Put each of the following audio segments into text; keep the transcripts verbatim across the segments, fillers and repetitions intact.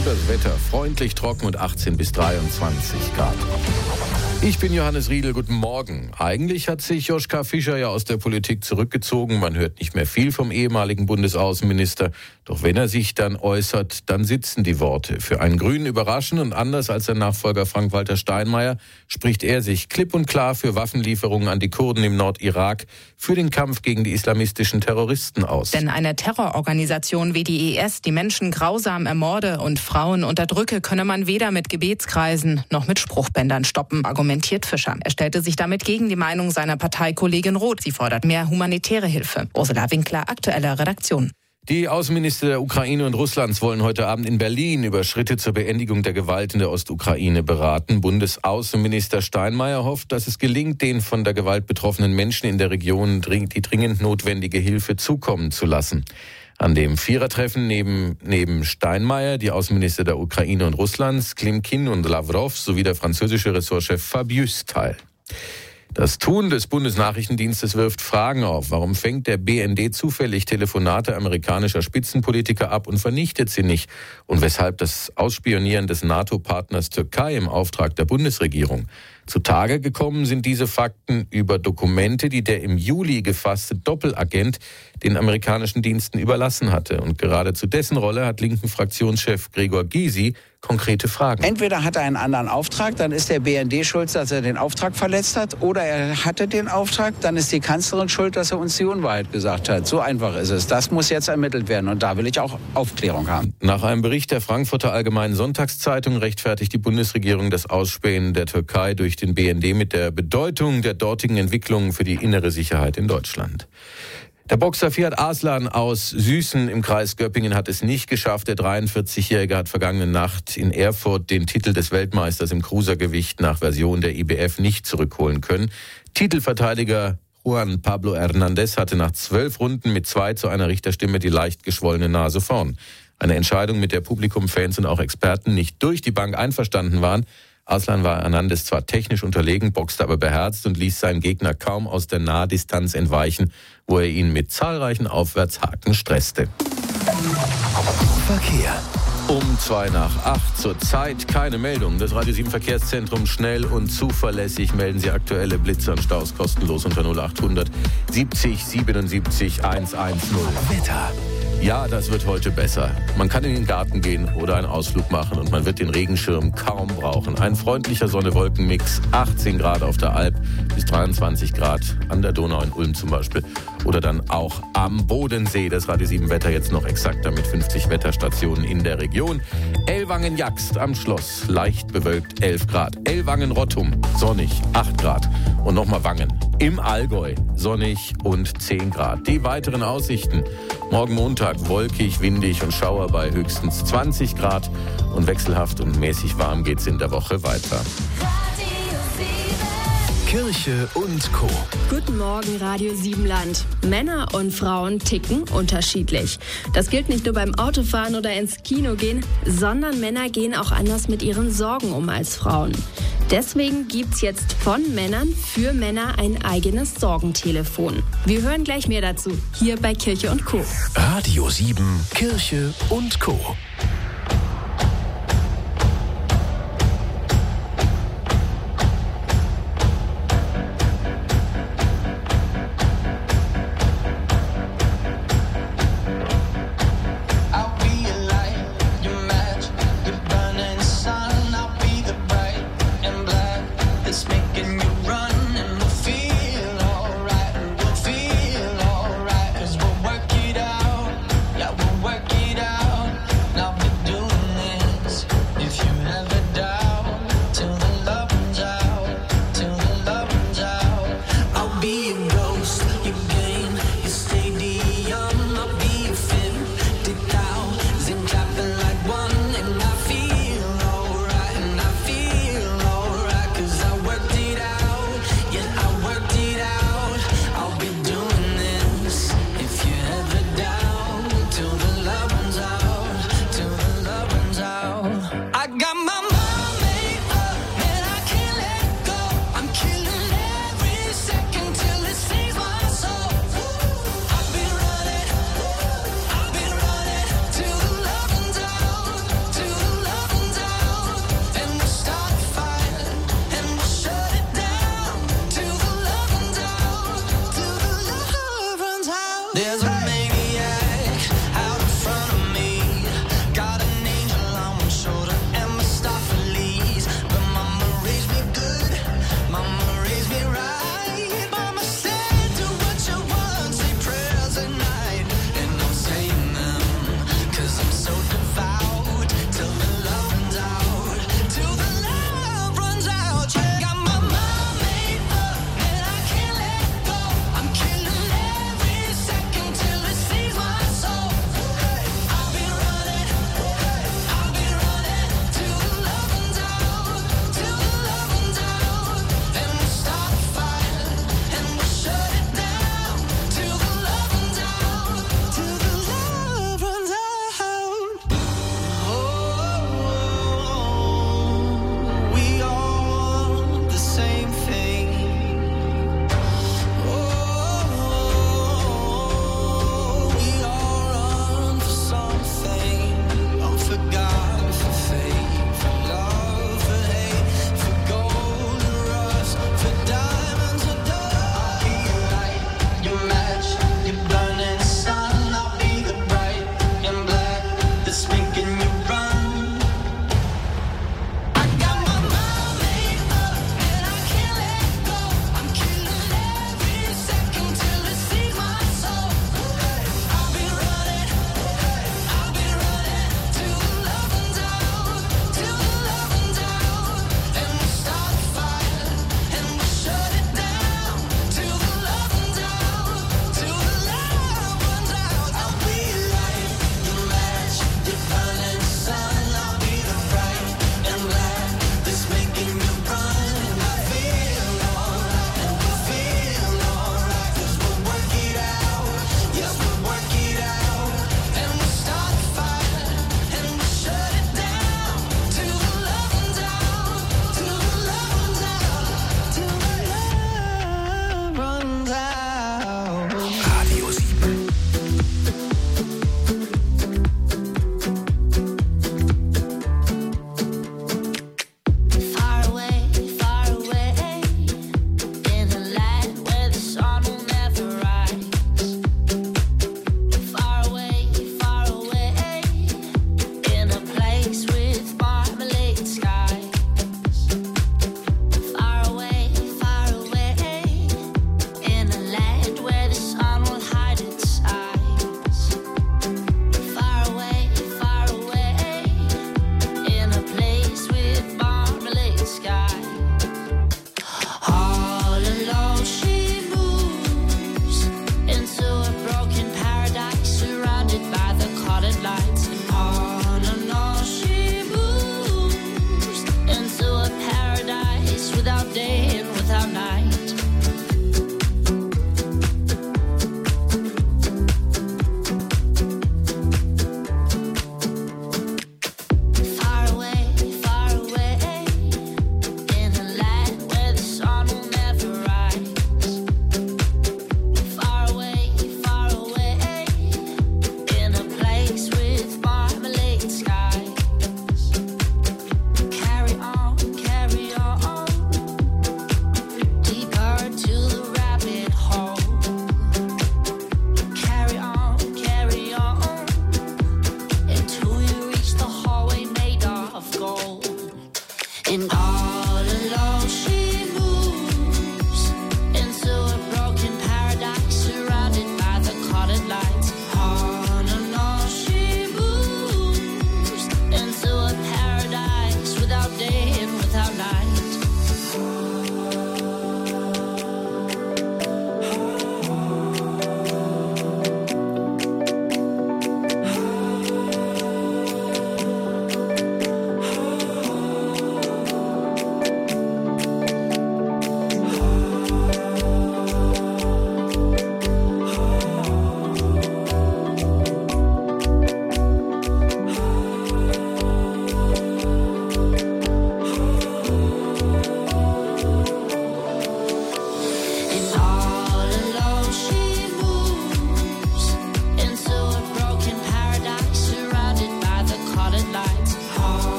Das Wetter freundlich, trocken und achtzehn bis dreiundzwanzig Grad. Ich bin Johannes Riedl, guten Morgen. Eigentlich hat sich Joschka Fischer ja aus der Politik zurückgezogen. Man hört nicht mehr viel vom ehemaligen Bundesaußenminister. Doch wenn er sich dann äußert, dann sitzen die Worte. Für einen Grünen überraschend und anders als sein Nachfolger Frank-Walter Steinmeier spricht er sich klipp und klar für Waffenlieferungen an die Kurden im Nordirak, für den Kampf gegen die islamistischen Terroristen aus. Denn eine Terrororganisation wie die I S, die Menschen grausam ermorde und Frauen unterdrücke, könne man weder mit Gebetskreisen noch mit Spruchbändern stoppen, argumentiert Fischer. Er stellte sich damit gegen die Meinung seiner Parteikollegin Roth. Sie fordert mehr humanitäre Hilfe. Ursula Winkler, aktuelle Redaktion. Die Außenminister der Ukraine und Russlands wollen heute Abend in Berlin über Schritte zur Beendigung der Gewalt in der Ostukraine beraten. Bundesaußenminister Steinmeier hofft, dass es gelingt, den von der Gewalt betroffenen Menschen in der Region die dringend notwendige Hilfe zukommen zu lassen. An dem Vierertreffen neben, neben Steinmeier die Außenminister der Ukraine und Russlands, Klimkin und Lavrov sowie der französische Ressortchef Fabius teil. Das Tun des Bundesnachrichtendienstes wirft Fragen auf. Warum fängt der B N D zufällig Telefonate amerikanischer Spitzenpolitiker ab und vernichtet sie nicht? Und weshalb das Ausspionieren des NATO-Partners Türkei im Auftrag der Bundesregierung? Zutage gekommen sind diese Fakten über Dokumente, die der im Juli gefasste Doppelagent den amerikanischen Diensten überlassen hatte. Und gerade zu dessen Rolle hat linken Fraktionschef Gregor Gysi konkrete Fragen. Entweder hat er einen anderen Auftrag, dann ist der B N D schuld, dass er den Auftrag verletzt hat, oder er hatte den Auftrag, dann ist die Kanzlerin schuld, dass er uns die Unwahrheit gesagt hat. So einfach ist es. Das muss jetzt ermittelt werden und da will ich auch Aufklärung haben. Nach einem Bericht der Frankfurter Allgemeinen Sonntagszeitung rechtfertigt die Bundesregierung das Ausspähen der Türkei durch den B N D mit der Bedeutung der dortigen Entwicklungen für die innere Sicherheit in Deutschland. Der Boxer Fiat Aslan aus Süßen im Kreis Göppingen hat es nicht geschafft. Der dreiundvierzigjährige hat vergangene Nacht in Erfurt den Titel des Weltmeisters im Cruisergewicht nach Version der I B F nicht zurückholen können. Titelverteidiger Juan Pablo Hernández hatte nach zwölf Runden mit zwei zu einer Richterstimme die leicht geschwollene Nase vorn. Eine Entscheidung, mit der Publikum, Fans und auch Experten nicht durch die Bank einverstanden waren. Aslan war Hernandez zwar technisch unterlegen, boxte aber beherzt und ließ seinen Gegner kaum aus der Nahdistanz entweichen, wo er ihn mit zahlreichen Aufwärtshaken stresste. Verkehr. Um zwei nach acht zur Zeit keine Meldung. Das Radio sieben Verkehrszentrum schnell und zuverlässig melden Sie aktuelle Blitzer und Staus kostenlos unter null achthundert siebzig siebenundsiebzig hundertzehn. Wetter. Ja, das wird heute besser. Man kann in den Garten gehen oder einen Ausflug machen und man wird den Regenschirm kaum brauchen. Ein freundlicher Sonne-Wolken-Mix, achtzehn Grad auf der Alp bis dreiundzwanzig Grad an der Donau in Ulm zum Beispiel. Oder dann auch am Bodensee. Das Radio sieben Wetter jetzt noch exakter mit fünfzig Wetterstationen in der Region. Ellwangen-Jagst am Schloss, leicht bewölkt, elf Grad. Ellwangen-Rottum, sonnig, acht Grad. Und nochmal Wangen. Im Allgäu, sonnig und zehn Grad. Die weiteren Aussichten. Morgen Montag wolkig, windig und Schauer bei höchstens zwanzig Grad. Und wechselhaft und mäßig warm geht's in der Woche weiter. Kirche und Co. Guten Morgen, Radio sieben Land. Männer und Frauen ticken unterschiedlich. Das gilt nicht nur beim Autofahren oder ins Kino gehen, sondern Männer gehen auch anders mit ihren Sorgen um als Frauen. Deswegen gibt's jetzt von Männern für Männer ein eigenes Sorgentelefon. Wir hören gleich mehr dazu, hier bei Kirche und Co. Radio sieben, Kirche und Co. Now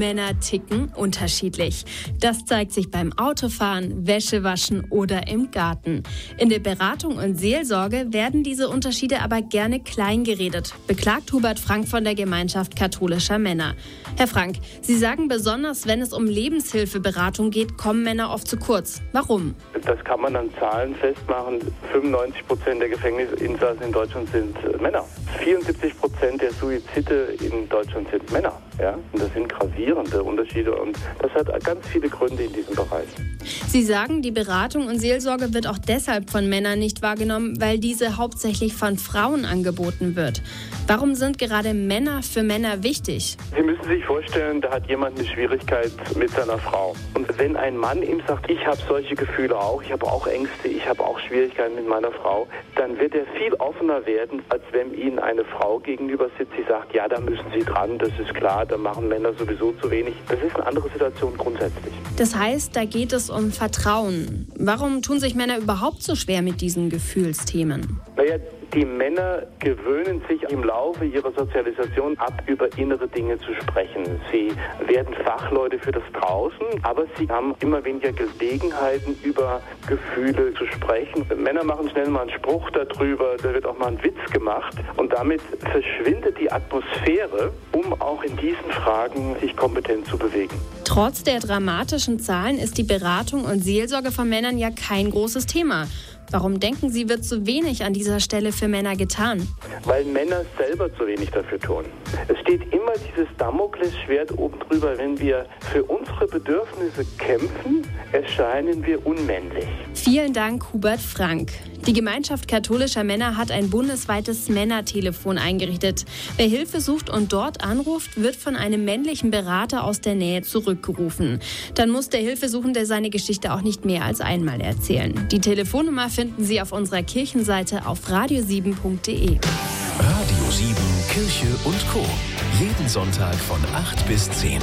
Männer ticken unterschiedlich. Das zeigt sich beim Autofahren, Wäschewaschen oder im Garten. In der Beratung und Seelsorge werden diese Unterschiede aber gerne kleingeredet, beklagt Hubert Frank von der Gemeinschaft katholischer Männer. Herr Frank, Sie sagen, besonders wenn es um Lebenshilfeberatung geht, kommen Männer oft zu kurz. Warum? Das kann man an Zahlen festmachen. fünfundneunzig Prozent der Gefängnisinsassen in Deutschland sind Männer. vierundsiebzig Prozent der Suizide in Deutschland sind Männer. Ja? Und das sind gravierende Unterschiede und das hat ganz viele Gründe in diesem Bereich. Sie sagen, die Beratung und Seelsorge wird auch deshalb von Männern nicht wahrgenommen, weil diese hauptsächlich von Frauen angeboten wird. Warum sind gerade Männer für Männer wichtig? Sie müssen sich vorstellen, da hat jemand eine Schwierigkeit mit seiner Frau. Und wenn ein Mann ihm sagt, ich habe solche Gefühle auch, ich habe auch Ängste, ich habe auch Schwierigkeiten mit meiner Frau, dann wird er viel offener werden, als wenn Ihnen eine Frau gegenüber sitzt, die sagt, ja, da müssen Sie dran, das ist klar, da machen Männer sowieso zu wenig. Das ist eine andere Situation grundsätzlich. Das heißt, da geht es um Vertrauen. Warum tun sich Männer überhaupt so schwer mit diesen Gefühlsthemen? Naja, die Männer gewöhnen sich im Laufe ihrer Sozialisation ab, über innere Dinge zu sprechen. Sie werden Fachleute für das Draußen, aber sie haben immer weniger Gelegenheiten, über Gefühle zu sprechen. Männer machen schnell mal einen Spruch darüber, da wird auch mal ein Witz gemacht und damit verschwindet die Atmosphäre, um auch in diesen Fragen sich kompetent zu bewegen. Trotz der dramatischen Zahlen ist die Beratung und Seelsorge von Männern ja kein großes Thema. Warum denken Sie, wird zu wenig an dieser Stelle für Männer getan? Weil Männer selber zu wenig dafür tun. Es steht immer dieses Damoklesschwert oben drüber. Wenn wir für unsere Bedürfnisse kämpfen, erscheinen wir unmännlich. Vielen Dank, Hubert Frank. Die Gemeinschaft katholischer Männer hat ein bundesweites Männertelefon eingerichtet. Wer Hilfe sucht und dort anruft, wird von einem männlichen Berater aus der Nähe zurückgerufen. Dann muss der Hilfesuchende seine Geschichte auch nicht mehr als einmal erzählen. Die Telefonnummer finden Sie auf unserer Kirchenseite auf radio sieben punkt de. Radio sieben, Kirche und Co. Jeden Sonntag von acht bis zehn.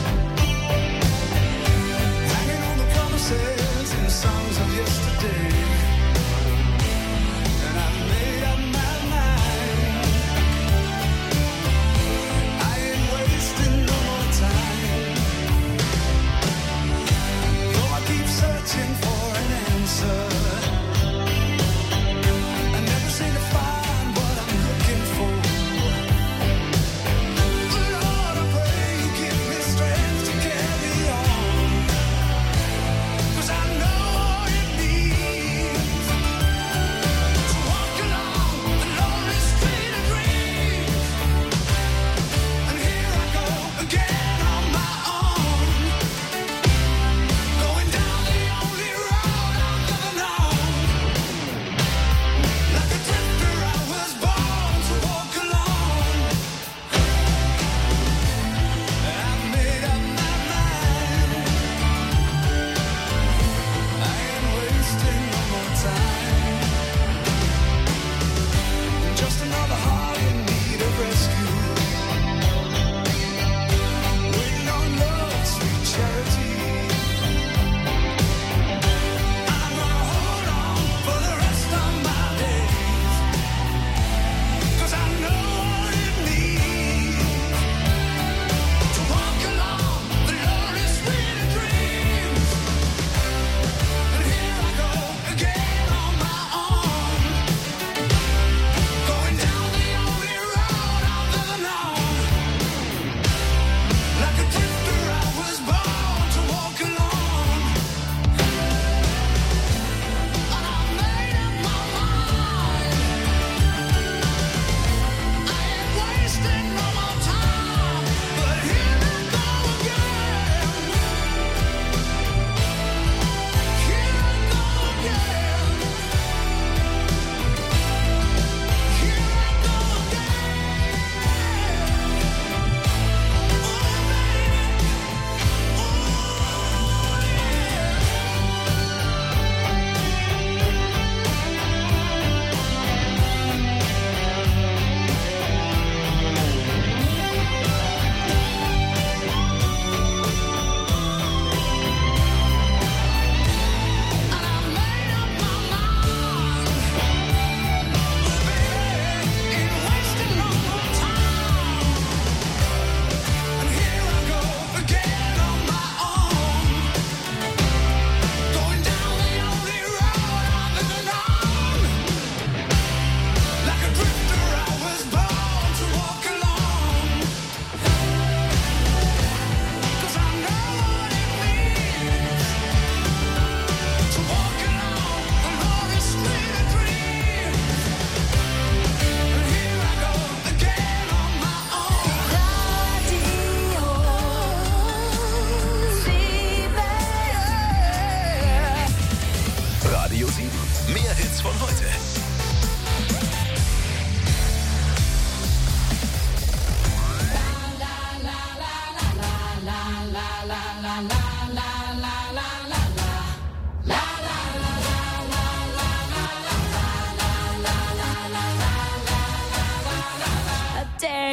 Songs of yesterday.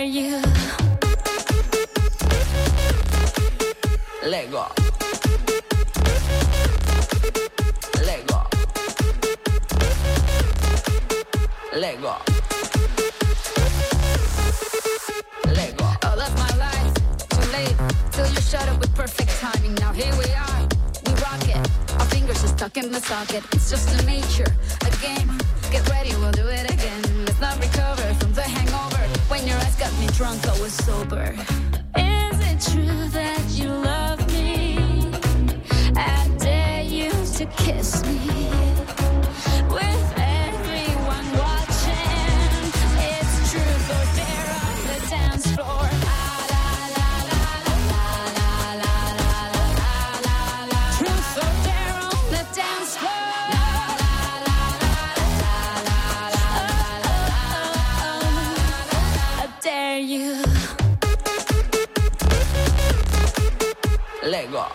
you. Let go. Let go. Let go. Let go. Oh, that's my life. Too late. Till you shut up with perfect timing. Now here we are. We rock it. Our fingers are stuck in the socket. It's just a nature, a game. Get ready, we'll do it again. Let's not recover from the hangover. When your eyes got me drunk, I was sober. Is it true that you love me? I dare you to kiss me. With everyone watching, it's truth or dare on the dance floor. Truth or dare on the dance floor. I dare you. Let go.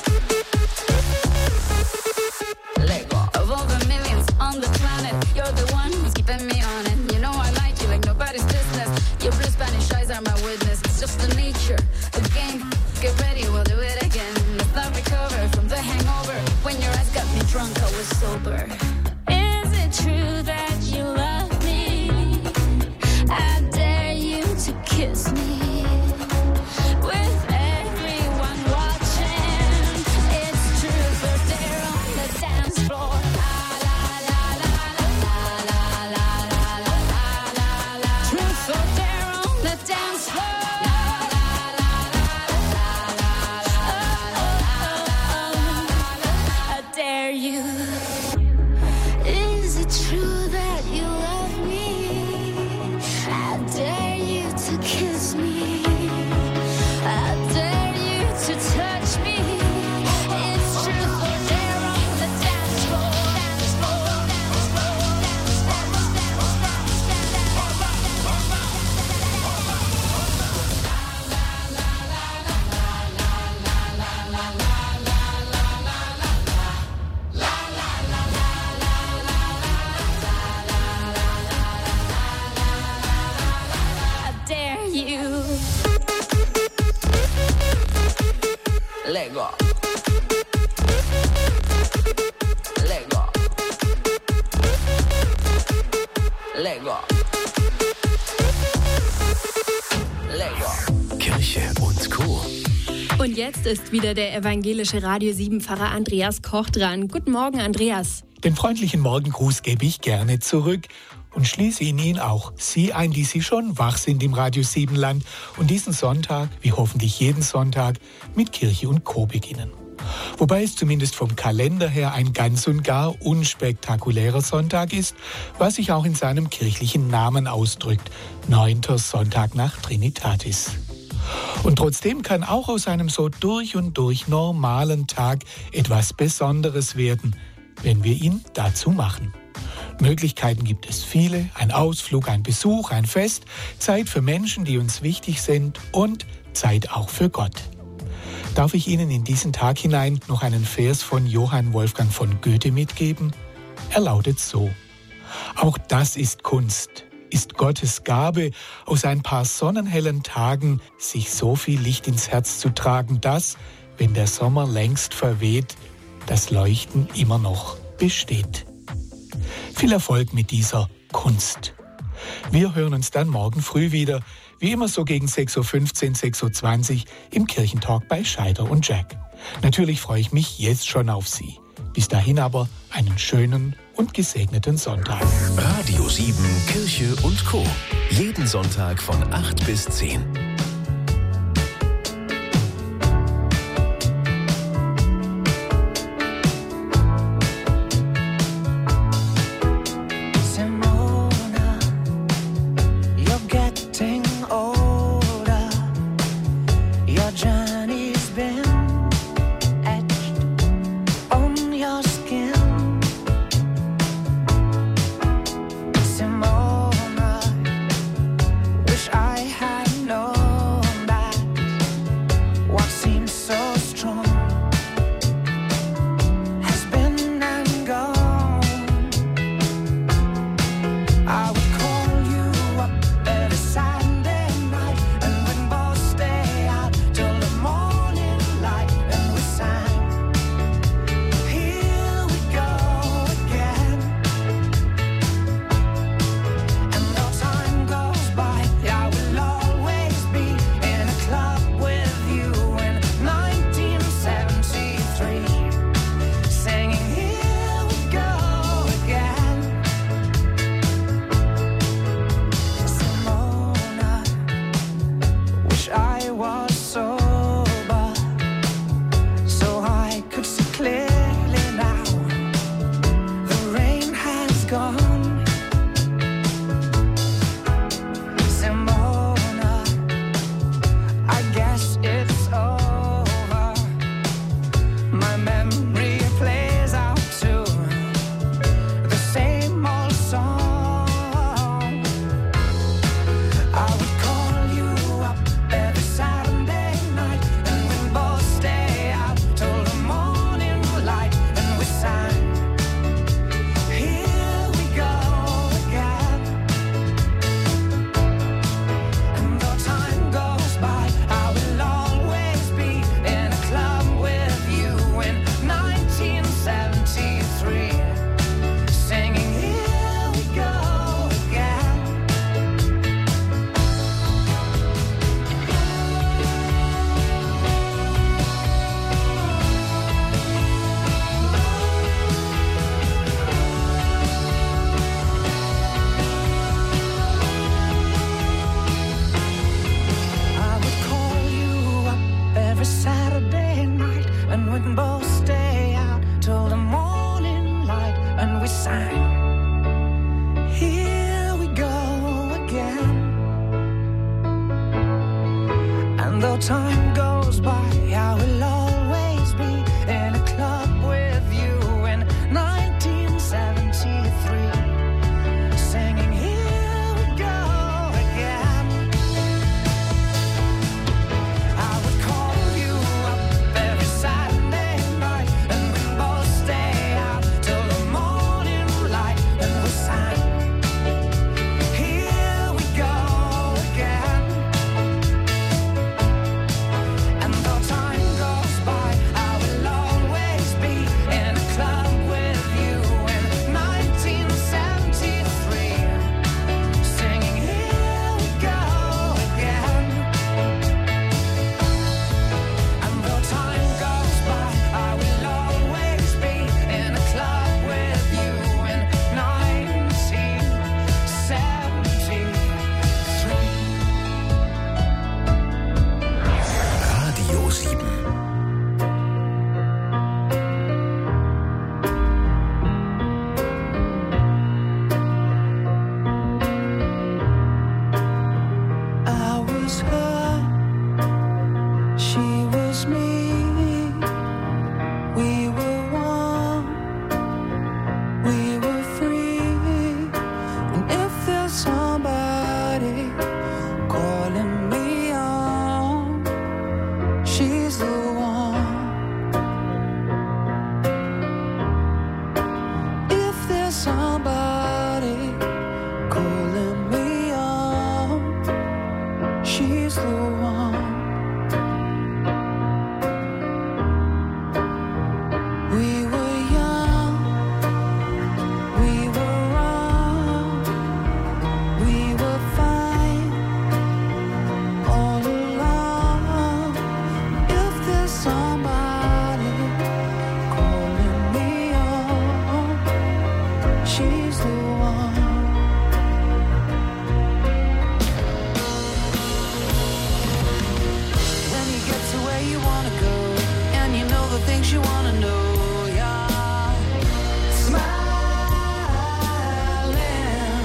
Let go. Of all the millions on the planet, you're the one who's keeping me on it. You know I like you like nobody's business. Your blue Spanish eyes are my witness. It's just the nature, a game. Get ready, we'll do it again. Let's not recover from the hangover. When your eyes got me drunk, I was sober. Is it true that you love me? I dare you to kiss me. With everyone watching, it's truth or dare on the dance floor. Truth or dare on the dance floor. I dare you. Is it true that you love me? I dare you to kiss me. I dare you to touch me. It's truth or dare on the dance floor. Dance floor, dance floor, dance, dance, dance, I dare you. Let go. Let go. Let go. Let go. Kirche und Co. Und jetzt ist wieder der evangelische Radio sieben Pfarrer Andreas Koch dran. Guten Morgen, Andreas. Den freundlichen Morgengruß gebe ich gerne zurück und schließe in ihn auch Sie ein, die Sie schon wach sind im Radio sieben Land und diesen Sonntag, wie hoffentlich jeden Sonntag, mit Kirche und Co. beginnen. Wobei es zumindest vom Kalender her ein ganz und gar unspektakulärer Sonntag ist, was sich auch in seinem kirchlichen Namen ausdrückt, neunter Sonntag nach Trinitatis. Und trotzdem kann auch aus einem so durch und durch normalen Tag etwas Besonderes werden, wenn wir ihn dazu machen. Möglichkeiten gibt es viele, ein Ausflug, ein Besuch, ein Fest, Zeit für Menschen, die uns wichtig sind und Zeit auch für Gott. Darf ich Ihnen in diesen Tag hinein noch einen Vers von Johann Wolfgang von Goethe mitgeben? Er lautet so: Auch das ist Kunst, ist Gottes Gabe, aus ein paar sonnenhellen Tagen sich so viel Licht ins Herz zu tragen, dass, wenn der Sommer längst verweht, das Leuchten immer noch besteht. Viel Erfolg mit dieser Kunst. Wir hören uns dann morgen früh wieder, wie immer so gegen sechs Uhr fünfzehn, sechs Uhr zwanzig im Kirchentalk bei Scheider und Jack. Natürlich freue ich mich jetzt schon auf Sie. Bis dahin aber einen schönen und gesegneten Sonntag. Radio sieben, Kirche und Co. Jeden Sonntag von acht bis zehn. Wish I had known. time goes by, I will always be in a club with you in nineteen seventy-three, singing here we go again. I would call you up every Saturday night, and we'd both stay out till the morning light, and we'll sang here we go again. And though time goes by, I will always be in a club with you in nineteen seventy-three, singing here we go again. And though time goes by, I will always be in a club with you in nineteen seventy-three. Radio sieben. I was her, she was me. We were one, we were free. And if there's somebody calling me on, she's the one. If there's somebody calling me on, she's the one. We were young, we were wrong, we were fine all along. If there's somebody calling me on, she's the one. When you get to where you wanna go, and you know the things you wanna know, yeah. Smiling.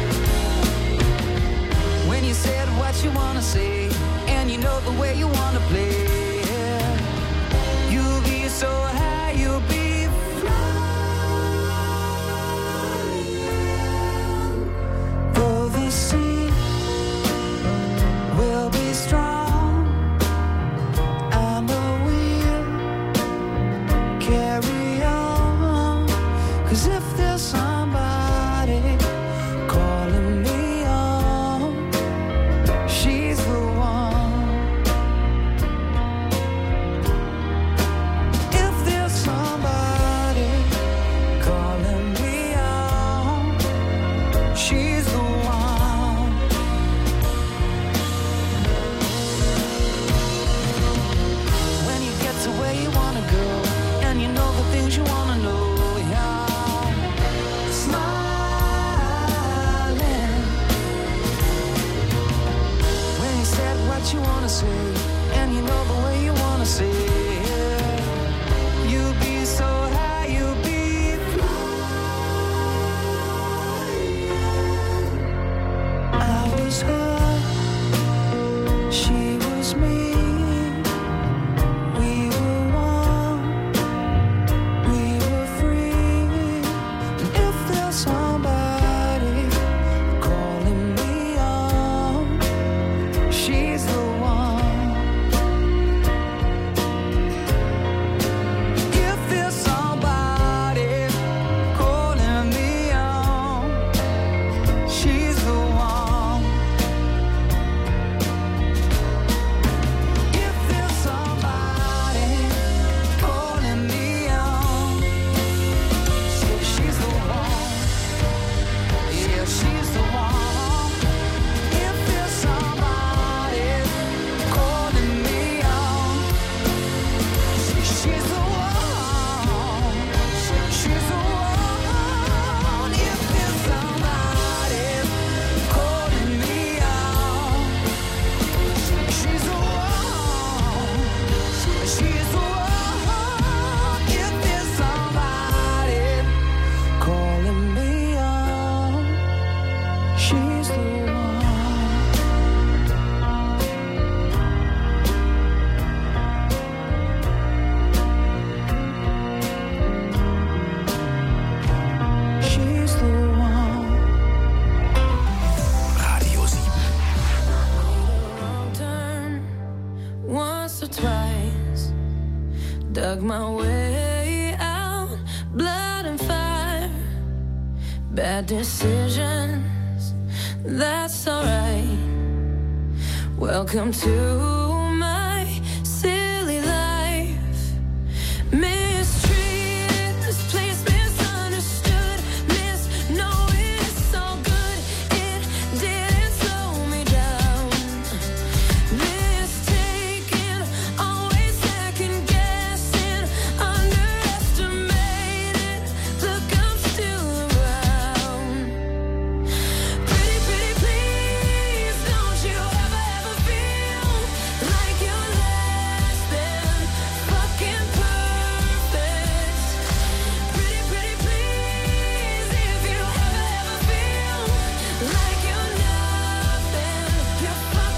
When you said what you wanna say, and you know the way you wanna play, yeah. You'll be so high, you'll be flying. Though the sea will be strong, and the wheel carry on. 'Cause if there's somebody calling me on, she's the one. If there's somebody calling me on, she's the one. When you get to where you wanna go, and you know the things you wanna know, yeah. Smiling. When you said what you wanna say, and you know the way you wanna say, yeah. You'll be so high, you'll be flying. I was her, she was me. We were one, we were free. And if there's somebody calling me on, she's the one. If there's somebody calling me on, she's the one. If there's somebody calling me on, say she's the one. Yeah, she's the one. If there's somebody calling me on, say she's the one. She's the one. If there's somebody calling me on, she's the one. She's the one. If there's somebody calling me on, she's the one. dug my way out, blood and fire, bad decisions, that's alright. Welcome to